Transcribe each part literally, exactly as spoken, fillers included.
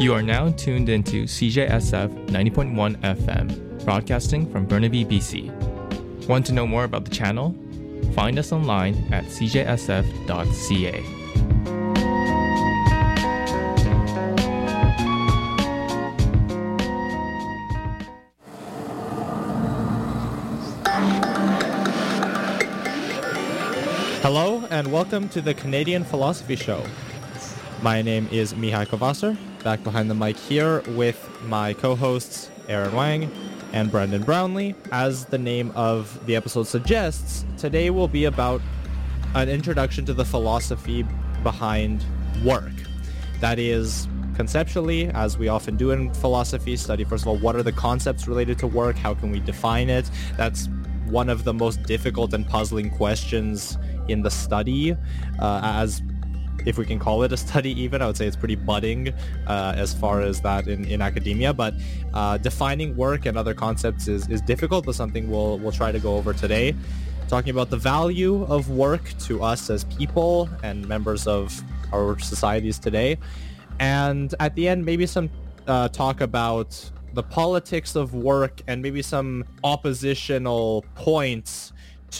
You are now tuned into C J S F ninety point one F M, broadcasting from Burnaby, B C. Want to know more about the channel? Find us online at c j s f dot c a. Hello and welcome to the Canadian Philosophy Show. My name is Mihai Kovasser, back behind the mic here with my co-hosts Aaron Wang and Brendan Brownlee. As the name of the episode suggests, today will be about an introduction to the philosophy behind work. That is, conceptually, as we often do in philosophy, study first of all, what are the concepts related to work? How can we define it? That's one of the most difficult and puzzling questions in the study, uh, as if we can call it a study even. I would say it's pretty budding uh, as far as that in, in academia, but uh, defining work and other concepts is, is difficult, but something we'll, we'll try to go over today. Talking about the value of work to us as people and members of our societies today. And at the end, maybe some uh, talk about the politics of work and maybe some oppositional points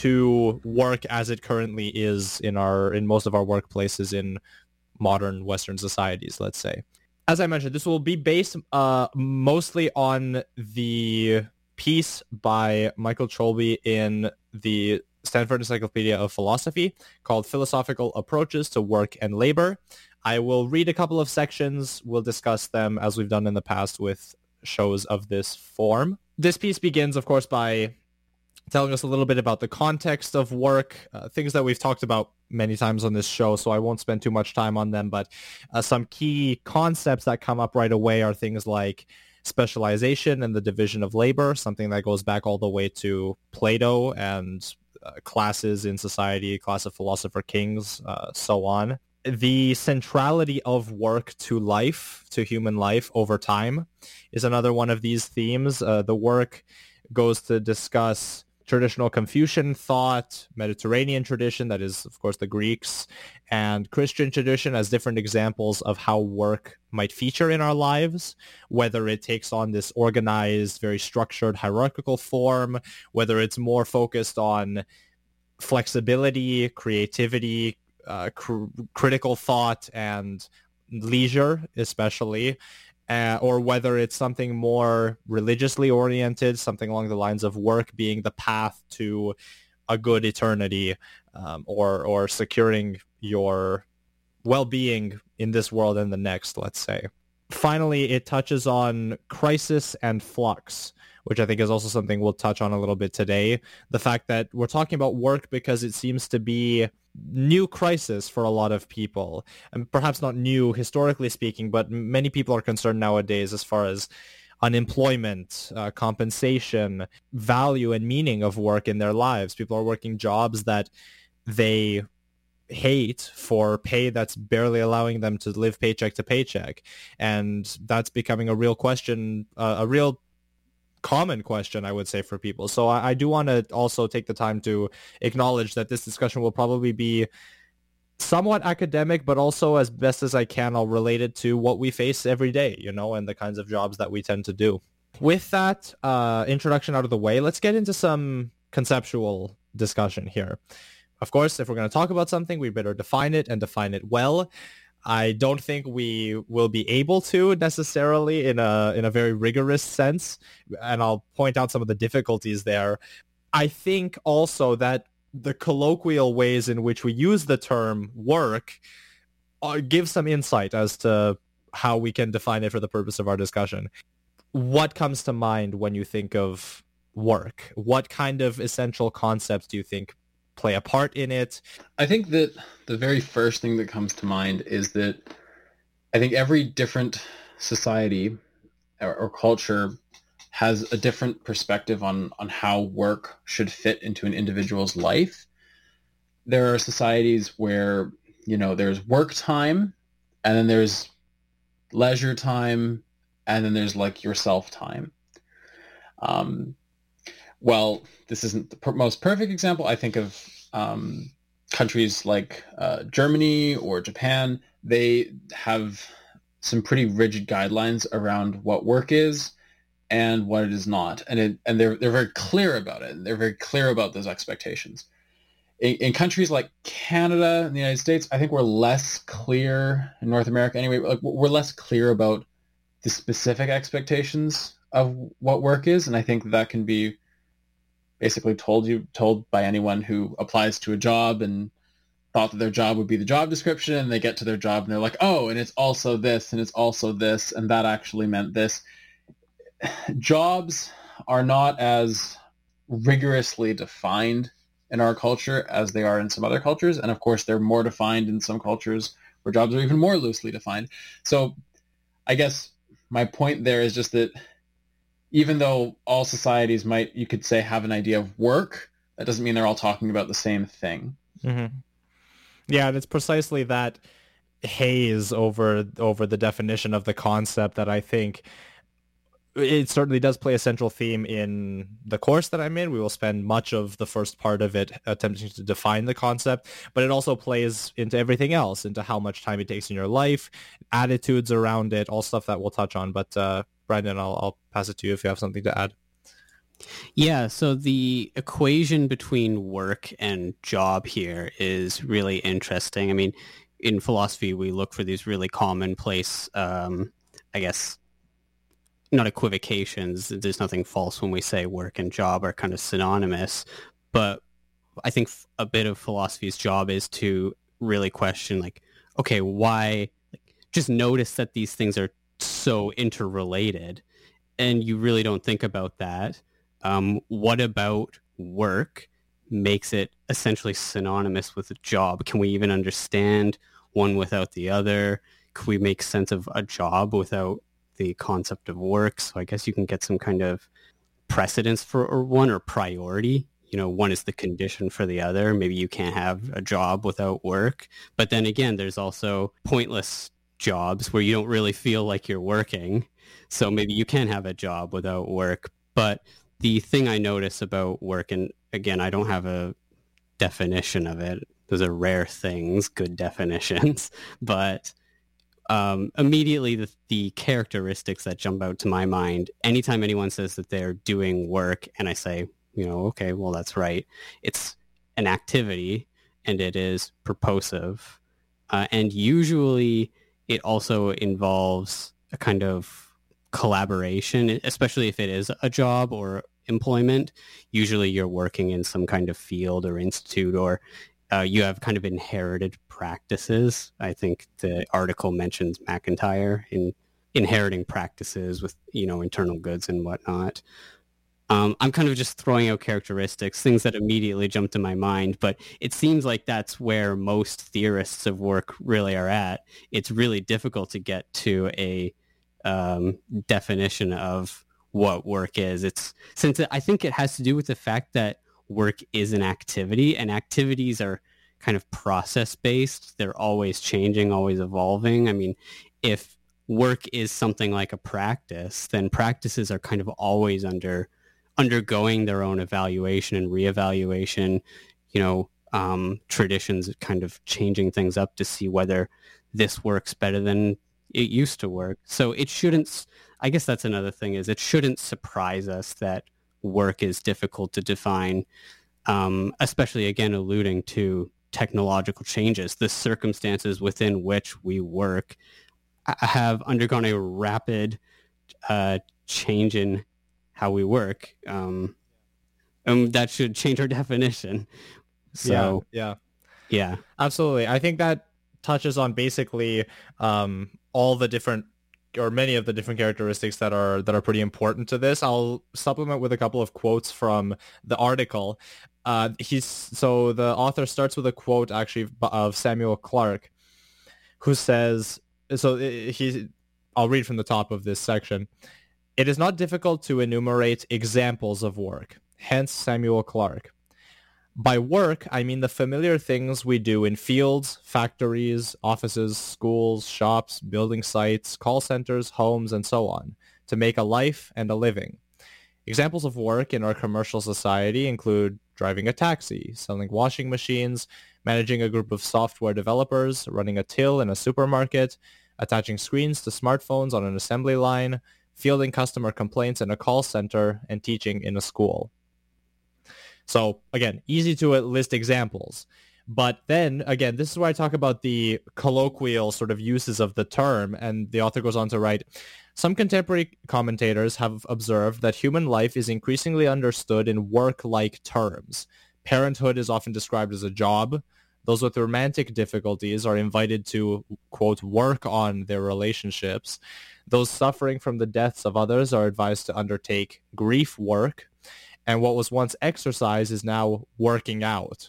to work as it currently is in our in most of our workplaces in modern Western societies, let's say. As I mentioned, this will be based uh, mostly on the piece by Michael Cholbi in the Stanford Encyclopedia of Philosophy called Philosophical Approaches to Work and Labor. I will read a couple of sections. We'll discuss them as we've done in the past with shows of this form. This piece begins, of course, by telling us a little bit about the context of work, uh, things that we've talked about many times on this show, so I won't spend too much time on them, but uh, some key concepts that come up right away are things like specialization and the division of labor, something that goes back all the way to Plato and uh, classes in society, class of philosopher kings, uh, so on. The centrality of work to life, to human life over time, is another one of these themes. Uh, the work goes to discuss traditional Confucian thought, Mediterranean tradition, that is, of course, the Greeks, and Christian tradition as different examples of how work might feature in our lives, whether it takes on this organized, very structured, hierarchical form, whether it's more focused on flexibility, creativity, uh, cr- critical thought, and leisure, especially, Uh, or whether it's something more religiously oriented, something along the lines of work being the path to a good eternity, um, or or securing your well-being in this world and the next, let's say. Finally, it touches on crisis and flux, which I think is also something we'll touch on a little bit today. The fact that we're talking about work because it seems to be new crisis for a lot of people, and perhaps not new historically speaking, but many people are concerned nowadays as far as unemployment, uh, compensation, value and meaning of work in their lives. People are working jobs that they hate for pay that's barely allowing them to live paycheck to paycheck, and that's becoming a real question, uh, a real common question, I would say, for people. So I, I do want to also take the time to acknowledge that this discussion will probably be somewhat academic, but also, as best as I can, I'll relate it to what we face every day, you know, and the kinds of jobs that we tend to do. With that uh, introduction out of the way, let's get into some conceptual discussion here. Of course, if we're going to talk about something, we better define it and define it well. I don't think we will be able to necessarily in a in a very rigorous sense, and I'll point out some of the difficulties there. I think also that the colloquial ways in which we use the term work uh, give some insight as to how we can define it for the purpose of our discussion. What comes to mind when you think of work? What kind of essential concepts do you think play a part in it? I think that the very first thing that comes to mind is that I think every different society or, or culture has a different perspective on, on how work should fit into an individual's life. There are societies where, you know, there's work time, and then there's leisure time, and then there's like yourself time. Um, well, this isn't the per- most perfect example. I think of um, countries like uh, Germany or Japan. They have some pretty rigid guidelines around what work is and what it is not. And it, and they're, they're very clear about it. And they're very clear about those expectations. In, in countries like Canada and the United States, I think we're less clear, in North America anyway, like we're less clear about the specific expectations of what work is. And I think that can be basically told you told by anyone who applies to a job and thought that their job would be the job description, and they get to their job and they're like, oh, and it's also this, and it's also this, and that actually meant this. Jobs are not as rigorously defined in our culture as they are in some other cultures. And of course, they're more defined in some cultures where jobs are even more loosely defined. So I guess my point there is just that even though all societies might, you could say, have an idea of work, that doesn't mean they're all talking about the same thing. Mm-hmm. Yeah, and it's precisely that haze over over the definition of the concept that I think it certainly does play a central theme in the course that I'm in. We will spend much of the first part of it attempting to define the concept, but it also plays into everything else, into how much time it takes in your life, attitudes around it, all stuff that we'll touch on. But uh, Brendan, I'll, I'll pass it to you if you have something to add. Yeah, so the equation between work and job here is really interesting. I mean, in philosophy, we look for these really commonplace, um, I guess, not equivocations. There's nothing false when we say work and job are kind of synonymous, but I think a bit of philosophy's job is to really question, like, okay, why, like, just notice that these things are so interrelated, and you really don't think about that. Um, what about work makes it essentially synonymous with a job? Can we even understand one without the other? Can we make sense of a job without the concept of work? So I guess you can get some kind of precedence for or one, or priority. You know, one is the condition for the other. Maybe you can't have a job without work. But then again, there's also pointless jobs where you don't really feel like you're working. So maybe you can have a job without work. But the thing I notice about work, and again, I don't have a definition of it. Those are rare things, good definitions. But um, immediately the, the characteristics that jump out to my mind, anytime anyone says that they're doing work, and I say, you know, okay, well, that's right. It's an activity, and it is purposive. Uh, and usually it also involves a kind of collaboration, especially if it is a job or employment. Usually you're working in some kind of field or institute, or uh, you have kind of inherited practices. I think the article mentions McIntyre in inheriting practices with, you know, internal goods and whatnot. Um, I'm kind of just throwing out characteristics, things that immediately jump to my mind, but it seems like that's where most theorists of work really are at. It's really difficult to get to a um, definition of what work is. It's since it, I think it has to do with the fact that work is an activity, and activities are kind of process-based. They're always changing, always evolving. I mean, if work is something like a practice, then practices are kind of always under undergoing their own evaluation and reevaluation, you know, um, traditions kind of changing things up to see whether this works better than it used to work. So it shouldn't, I guess that's another thing, is it shouldn't surprise us that work is difficult to define, um, especially, again, alluding to technological changes. The circumstances within which we work have undergone a rapid uh, change in how we work. Um, and that should change our definition. So, yeah, yeah, yeah, absolutely. I think that touches on basically um, all the different, or many of the different characteristics that are that are pretty important to this. I'll supplement with a couple of quotes from the article. Uh, he's so the author starts with a quote actually of Samuel Clarke, who says, so he, I'll read from the top of this section. It is not difficult to enumerate examples of work. Hence Samuel Clarke. By work, I mean the familiar things we do in fields, factories, offices, schools, shops, building sites, call centers, homes, and so on, to make a life and a living. Examples of work in our commercial society include driving a taxi, selling washing machines, managing a group of software developers, running a till in a supermarket, attaching screens to smartphones on an assembly line, fielding customer complaints in a call center, and teaching in a school. So again, easy to list examples. But then, again, this is where I talk about the colloquial sort of uses of the term, and the author goes on to write, some contemporary commentators have observed that human life is increasingly understood in work-like terms. Parenthood is often described as a job. Those with romantic difficulties are invited to, quote, work on their relationships. Those suffering from the deaths of others are advised to undertake grief work. And what was once exercise is now working out,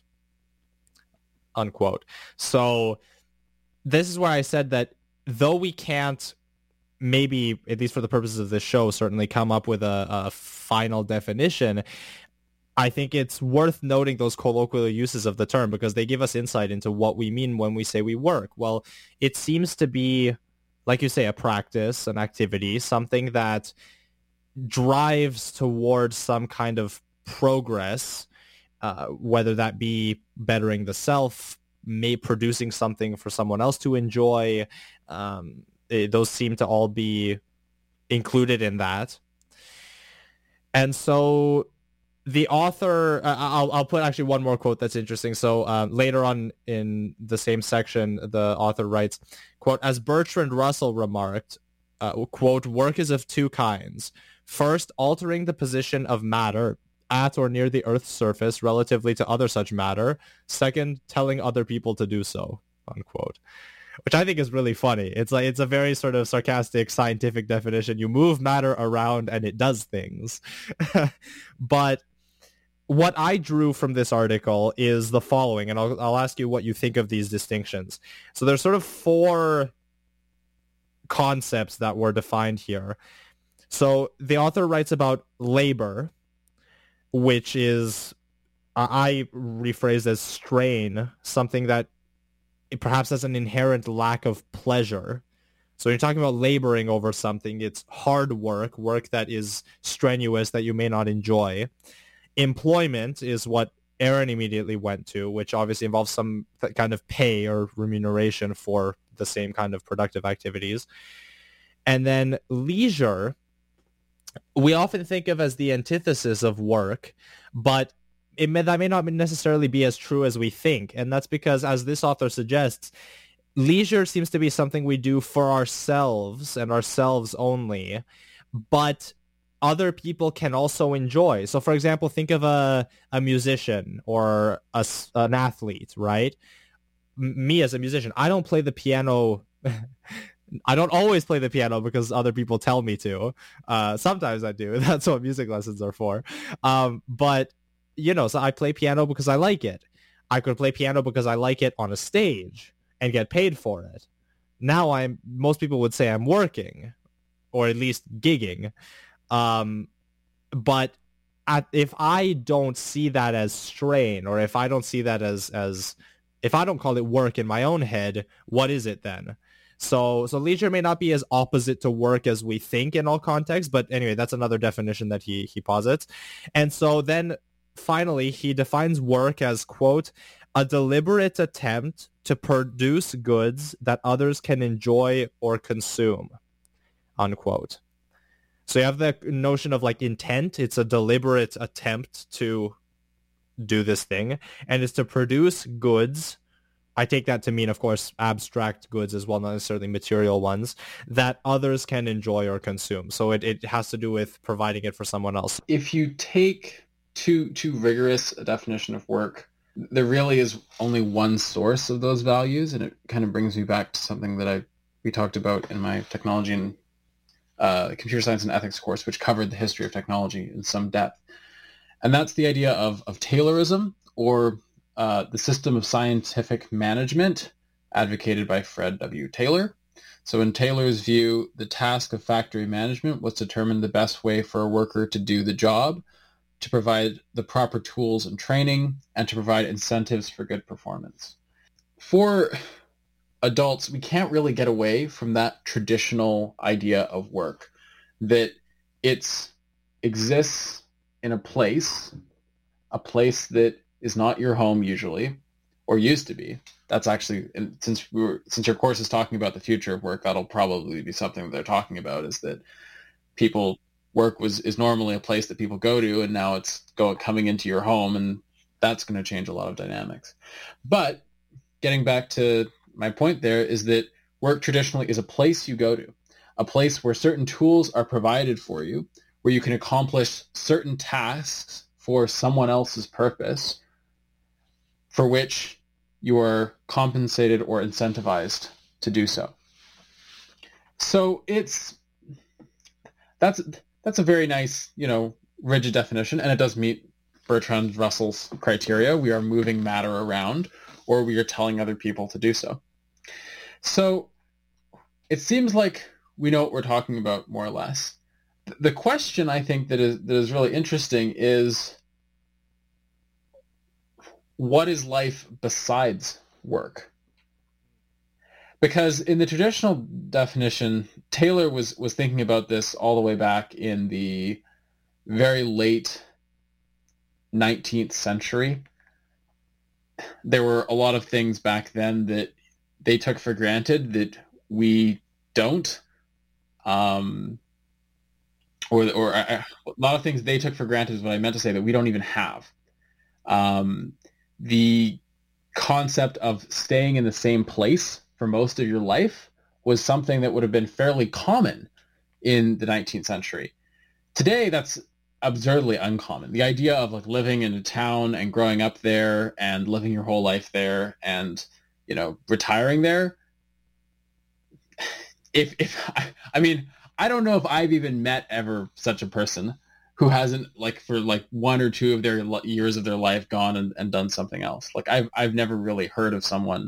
unquote. So this is where I said that though we can't, maybe, at least for the purposes of this show, certainly come up with a, a final definition, I think it's worth noting those colloquial uses of the term because they give us insight into what we mean when we say we work. Well, it seems to be, like you say, a practice, an activity, something that drives towards some kind of progress, uh, whether that be bettering the self, may producing something for someone else to enjoy. Um, it, those seem to all be included in that. And so the author, uh, I'll, I'll put actually one more quote that's interesting. So uh, later on in the same section, the author writes, quote, as Bertrand Russell remarked, uh, quote, work is of two kinds. First, altering the position of matter at or near the Earth's surface relatively to other such matter. Second, telling other people to do so, unquote. Which I think is really funny. It's like it's a very sort of sarcastic scientific definition. You move matter around and it does things. But what I drew from this article is the following, and I'll, I'll ask you what you think of these distinctions. So there's sort of four concepts that were defined here. So the author writes about labor, which is, uh, I rephrase as strain, something that it perhaps has an inherent lack of pleasure. So when you're talking about laboring over something, it's hard work, work that is strenuous, that you may not enjoy. Employment is what Aaron immediately went to, which obviously involves some kind of pay or remuneration for the same kind of productive activities. And then leisure, we often think of as the antithesis of work, but it may, that may not necessarily be as true as we think. And that's because, as this author suggests, leisure seems to be something we do for ourselves and ourselves only, but other people can also enjoy. So, for example, think of a, a musician or a, an athlete, right? M- me as a musician, I don't play the piano. I don't always play the piano because other people tell me to. Uh, sometimes I do. That's what music lessons are for. Um, but you know, so I play piano because I like it. I could play piano because I like it on a stage and get paid for it. Now I'm, most people would say I'm working, or at least gigging. Um, but at, if I don't see that as strain, or if I don't see that as, as, if I don't call it work in my own head, what is it then? So, so leisure may not be as opposite to work as we think in all contexts, but anyway, that's another definition that he, he posits. And so then, finally, he defines work as, quote, a deliberate attempt to produce goods that others can enjoy or consume, unquote. So you have the notion of like intent. It's a deliberate attempt to do this thing, and it's to produce goods. I take that to mean, of course, abstract goods as well, not necessarily material ones, that others can enjoy or consume. So it, it has to do with providing it for someone else. If you take too too rigorous a definition of work, there really is only one source of those values, and it kind of brings me back to something that I we talked about in my technology and uh, computer science and ethics course, which covered the history of technology in some depth, and that's the idea of of Taylorism, or uh, the system of scientific management advocated by Fred W. Taylor. So in Taylor's view, the task of factory management was to determine the best way for a worker to do the job, to provide the proper tools and training, and to provide incentives for good performance. For adults, we can't really get away from that traditional idea of work, that it exists in a place, a place that is not your home usually, or used to be. That's actually, and since we were, since your course is talking about the future of work, that'll probably be something that they're talking about, is that people work was is normally a place that people go to, and now it's go coming into your home, and that's going to change a lot of dynamics. But getting back to my point there is that work traditionally is a place you go to, a place where certain tools are provided for you, where you can accomplish certain tasks for someone else's purpose, for which you are compensated or incentivized to do so. So it's that's that's a very nice, you know, rigid definition, and it does meet Bertrand Russell's criteria. We are moving matter around, or we are telling other people to do so. So it seems like we know what we're talking about, more or less. The question I think that is that is really interesting is, what is life besides work? Because in the traditional definition, Taylor was, was thinking about this all the way back in the very late nineteenth century. There were a lot of things back then that they took for granted that we don't. Um, or or uh, a lot of things they took for granted is what I meant to say, that we don't even have. Um, the concept of staying in the same place for most of your life was something that would have been fairly common in the nineteenth century. Today, that's absurdly uncommon. The idea of like living in a town and growing up there and living your whole life there and, you know, retiring there. If, if I, I mean, I don't know if I've even met ever such a person who hasn't, like, for like one or two of their years of their life gone and, and done something else. Like I've, I've never really heard of someone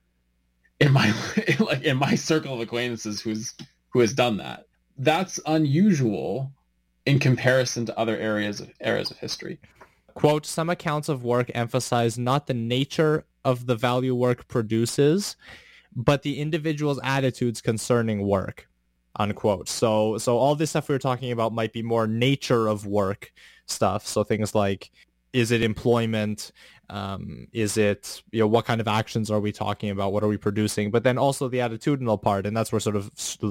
in my, like in my circle of acquaintances who's, who has done that. That's unusual in comparison to other areas of eras of history. Quote, some accounts of work emphasize not the nature of the value work produces, but the individual's attitudes concerning work, unquote. So so all this stuff we were talking about might be more nature of work stuff. So things like, is it employment? Um, is it, you know, what kind of actions are we talking about? What are we producing? But then also the attitudinal part, and that's where sort of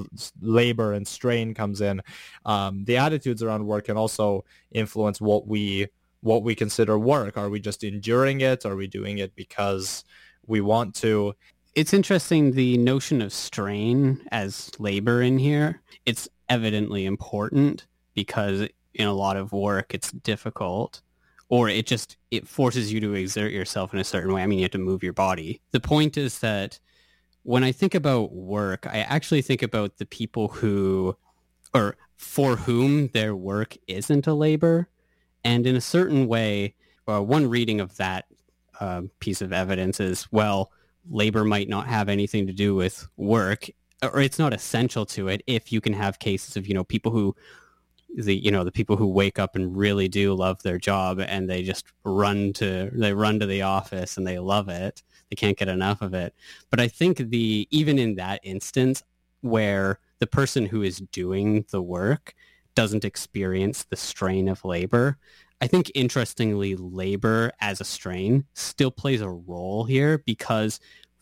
labor and strain comes in. Um, the attitudes around work can also influence what we what we consider work. Are we just enduring it? Are we doing it because we want to? It's interesting, the notion of strain as labor in here. It's evidently important because in a lot of work it's difficult, or it just it forces you to exert yourself in a certain way. I mean, you have to move your body. The point is that when I think about work, I actually think about the people who, or for whom their work isn't a labor. And in a certain way, uh, one reading of that uh, piece of evidence is, well, labor might not have anything to do with work, or it's not essential to it if you can have cases of, you know, people who, the you know, the people who wake up and really do love their job and they just run to, they run to the office and they love it. They can't get enough of it. But I think the, even in that instance where the person who is doing the work doesn't experience the strain of labor, I think, interestingly, labor as a strain still plays a role here, because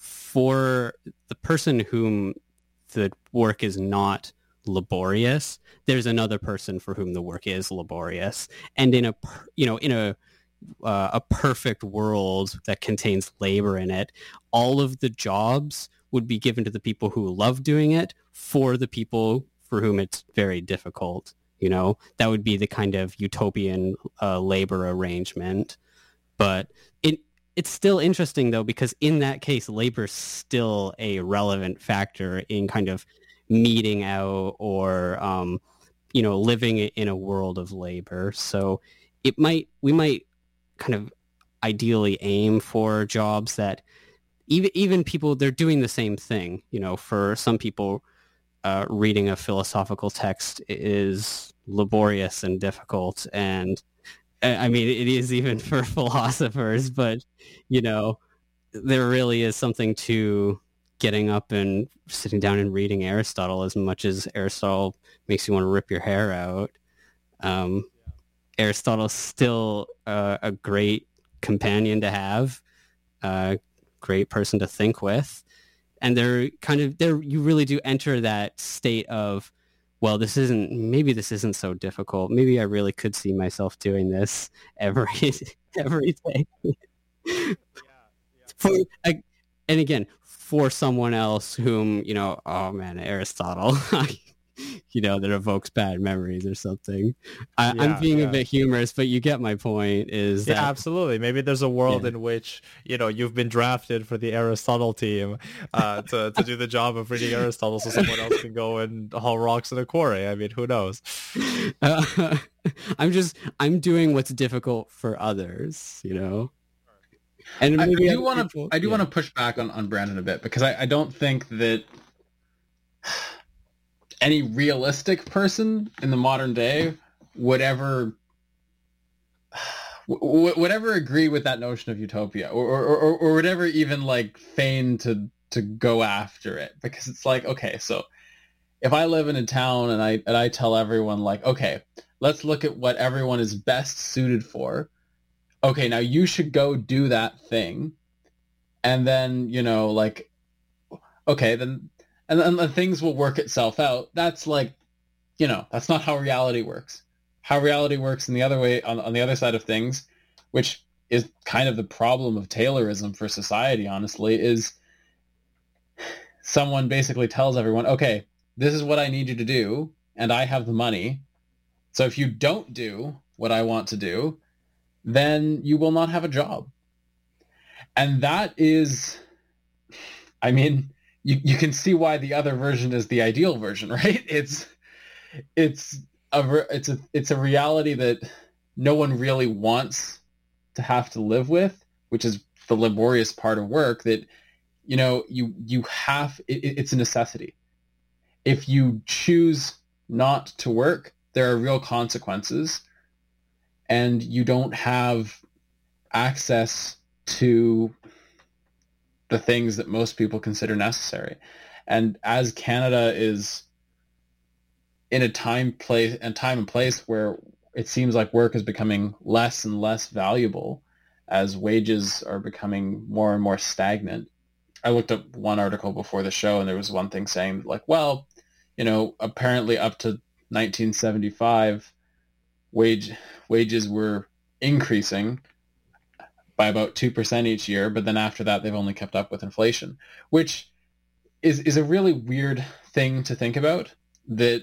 for the person whom the work is not laborious, there's another person for whom the work is laborious. And in a, you know, in a uh, a perfect world that contains labor in it, all of the jobs would be given to the people who love doing it for the people for whom it's very difficult. You know, that would be the kind of utopian uh, labor arrangement. But it it's still interesting, though, because in that case, labor is still a relevant factor in kind of meeting out or, um, you know, living in a world of labor. So it might we might kind of ideally aim for jobs that even even people, they're doing the same thing. You know, for some people, Uh, reading a philosophical text is laborious and difficult, and I mean it is even for philosophers, but you know, there really is something to getting up and sitting down and reading Aristotle, as much as Aristotle makes you want to rip your hair out. Um, Aristotle's still uh, a great companion to have. Uh, great person to think with. And they're kind of there. You really do enter that state of, well, this isn't, maybe this isn't so difficult. Maybe I really could see myself doing this every every day. For, I, and again, for someone else whom, you know, oh man, Aristotle, you know, that evokes bad memories or something. I, Yeah, I'm being yeah. a bit humorous, but you get my point. Is Yeah, that absolutely. Maybe there's a world Yeah. in which, you know, you've been drafted for the Aristotle team uh, to, to do the job of reading Aristotle so someone else can go and haul rocks in a quarry. I mean, who knows? Uh, I'm just I'm doing what's difficult for others, you know. And I, I maybe do other want to people- I do yeah. want to push back on, on Brandon a bit, because I, I don't think that any realistic person in the modern day would ever w- would ever agree with that notion of utopia, or, or, or, or would ever even like feign to to go after it, because it's like, okay, so if I live in a town and I and I tell everyone like, okay, let's look at what everyone is best suited for. Okay, now you should go do that thing. And then, you know, like, okay, then, and then the things will work itself out. That's like, you know, that's not how reality works. How reality works in the other way, on, on the other side of things, which is kind of the problem of Taylorism for society, honestly, is someone basically tells everyone, okay, this is what I need you to do, and I have the money. So if you don't do what I want to do, then you will not have a job. And that is, I mean, you, you can see why the other version is the ideal version, right? It's it's a it's a it's a reality that no one really wants to have to live with, which is the laborious part of work. That, you know, you you have it, it's a necessity. If you choose not to work, there are real consequences, and you don't have access to the things that most people consider necessary. And as Canada is in a time place and time and place where it seems like work is becoming less and less valuable as wages are becoming more and more stagnant. I looked up one article before the show, and there was one thing saying like, well, you know, apparently up to nineteen seventy-five, wage wages were increasing by about two percent each year, but then after that they've only kept up with inflation, which is, is a really weird thing to think about, that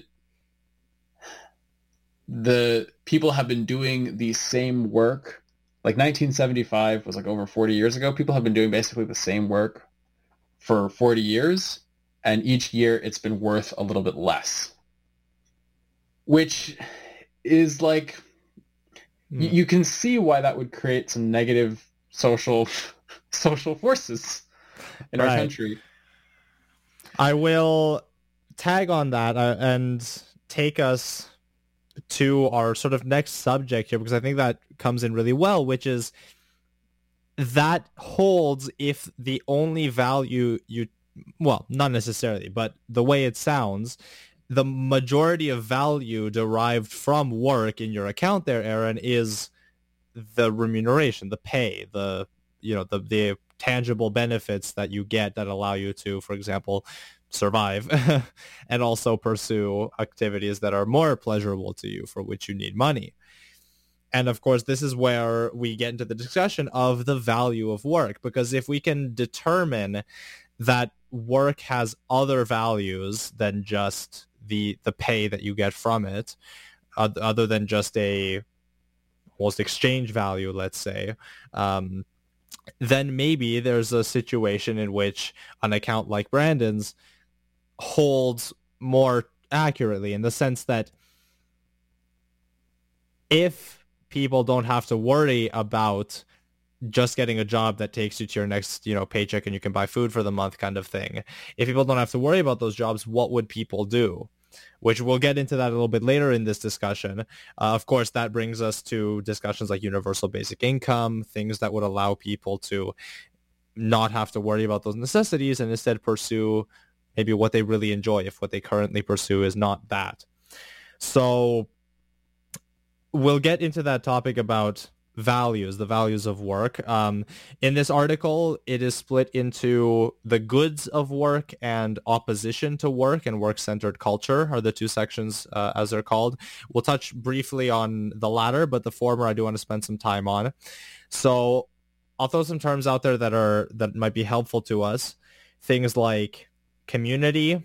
the people have been doing the same work. Like nineteen seventy-five was like over forty years ago. People have been doing basically the same work for forty years, and each year it's been worth a little bit less, which is like, Hmm. you, you can see why that would create some negative social social forces in our Right. country. I will tag on that uh, and take us to our sort of next subject here, because I think that comes in really well, which is that holds if the only value you, well, not necessarily, but the way it sounds, the majority of value derived from work in your account there, Aaron, is the remuneration, the pay, the, you know, the, the tangible benefits that you get that allow you to, for example, survive and also pursue activities that are more pleasurable to you, for which you need money. And of course, this is where we get into the discussion of the value of work, because if we can determine that work has other values than just the the pay that you get from it, uh, other than just a almost exchange value, let's say, um, then maybe there's a situation in which an account like Brandon's holds more accurately, in the sense that if people don't have to worry about just getting a job that takes you to your next, you know, paycheck and you can buy food for the month kind of thing, if people don't have to worry about those jobs, what would people do? Which we'll get into that a little bit later in this discussion. Uh, of course, that brings us to discussions like universal basic income, things that would allow people to not have to worry about those necessities and instead pursue maybe what they really enjoy, if what they currently pursue is not that. So we'll get into that topic about values, the values of work. Um, in this article, it is split into the goods of work and opposition to work, and work-centered culture are the two sections uh, as they're called. We'll touch briefly on the latter, but the former I do want to spend some time on. So I'll throw some terms out there that are that might be helpful to us. Things like community,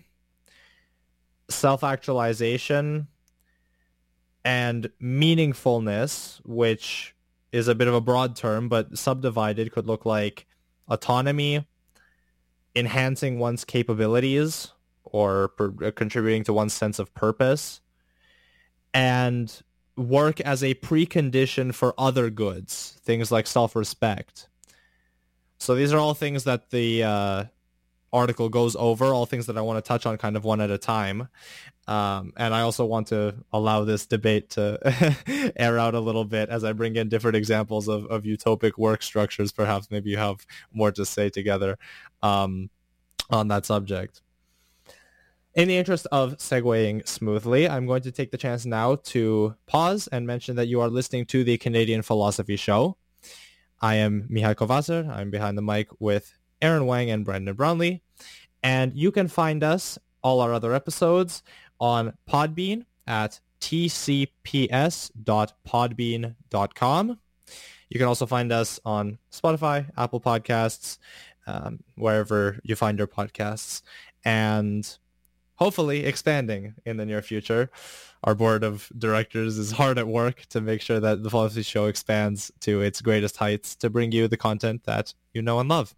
self-actualization, and meaningfulness, which is a bit of a broad term, but subdivided could look like autonomy, enhancing one's capabilities, or per- contributing to one's sense of purpose, and work as a precondition for other goods, things like self-respect. So these are all things that the uh, article goes over, all things that I want to touch on kind of one at a time. Um, and I also want to allow this debate to air out a little bit as I bring in different examples of, of utopic work structures. Perhaps maybe you have more to say together um, on that subject. In the interest of segueing smoothly, I'm going to take the chance now to pause and mention that you are listening to the Canadian Philosophy Show. I am Mihai Kovasser. I'm behind the mic with Aaron Wang and Brendan Brownlee. And you can find us, all our other episodes, on Podbean at t c p s dot podbean dot com. You can also find us on Spotify, Apple Podcasts, um, wherever you find your podcasts, and hopefully expanding in the near future. Our board of directors is hard at work to make sure that the Philosophy Show expands to its greatest heights to bring you the content that you know and love.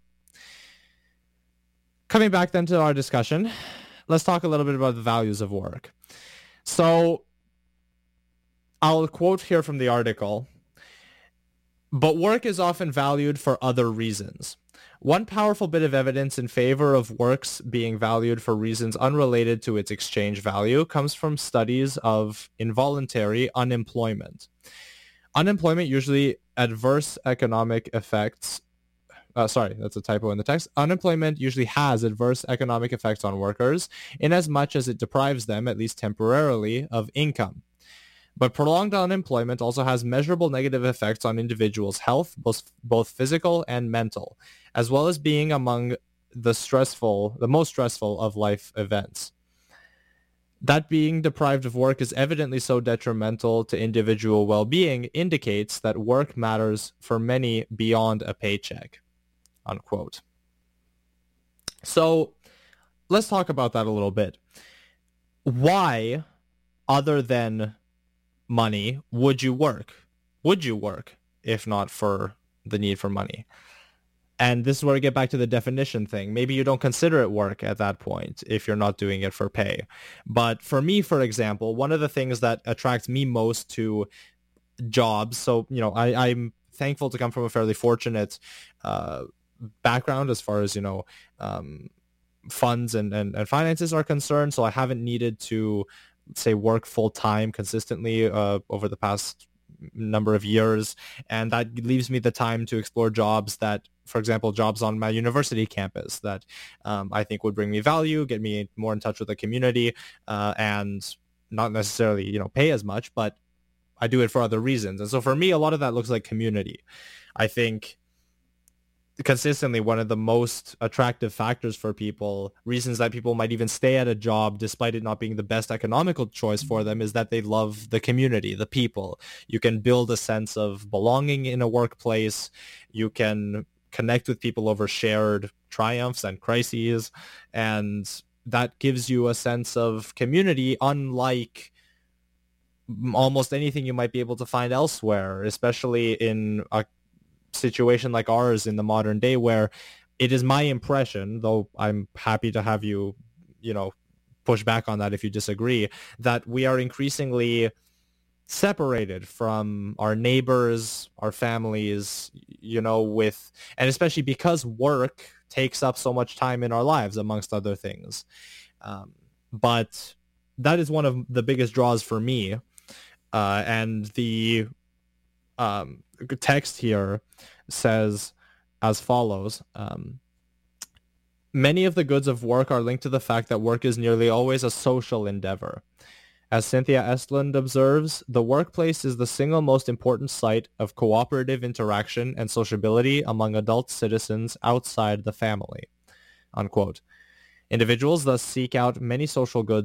Coming back then to our discussion, let's talk a little bit about the values of work. So I'll quote here from the article, but work is often valued for other reasons. One powerful bit of evidence in favor of works being valued for reasons unrelated to its exchange value comes from studies of involuntary unemployment. Unemployment usually adverse economic effects Uh, sorry, that's a typo in the text. Unemployment usually has adverse economic effects on workers in as much as it deprives them, at least temporarily, of income. But prolonged unemployment also has measurable negative effects on individuals' health, both, both physical and mental, as well as being among the stressful, the most stressful of life events. That being deprived of work is evidently so detrimental to individual well-being indicates that work matters for many beyond a paycheck. Unquote. So let's talk about that a little bit. Why, other than money, would you work? Would you work if not for the need for money? And this is where we get back to the definition thing. Maybe you don't consider it work at that point if you're not doing it for pay. But for me, for example, one of the things that attracts me most to jobs, so, you know, I, I'm thankful to come from a fairly fortunate uh, background as far as, you know, um, funds and, and, and finances are concerned. So I haven't needed to, say, work full time consistently uh, over the past number of years. And that leaves me the time to explore jobs that, for example, jobs on my university campus that um, I think would bring me value, get me more in touch with the community, uh, and not necessarily, you know, pay as much, but I do it for other reasons. And so for me, a lot of that looks like community. I think consistently one of the most attractive factors for people, reasons that people might even stay at a job despite it not being the best economical choice for them, is that they love the community, the people. You can build a sense of belonging in a workplace. You can connect with people over shared triumphs and crises, and that gives you a sense of community unlike almost anything you might be able to find elsewhere, especially in a situation like ours in the modern day, where it is my impression, though I'm happy to have you, you know, push back on that if you disagree, that we are increasingly separated from our neighbors, our families, you know, with, and especially because work takes up so much time in our lives, amongst other things. Um, but that is one of the biggest draws for me. Uh, and the um, text here says as follows. Um, Many of the goods of work are linked to the fact that work is nearly always a social endeavor. As Cynthia Estland observes, the workplace is the single most important site of cooperative interaction and sociability among adult citizens outside the family. Unquote. Individuals thus seek out many social goods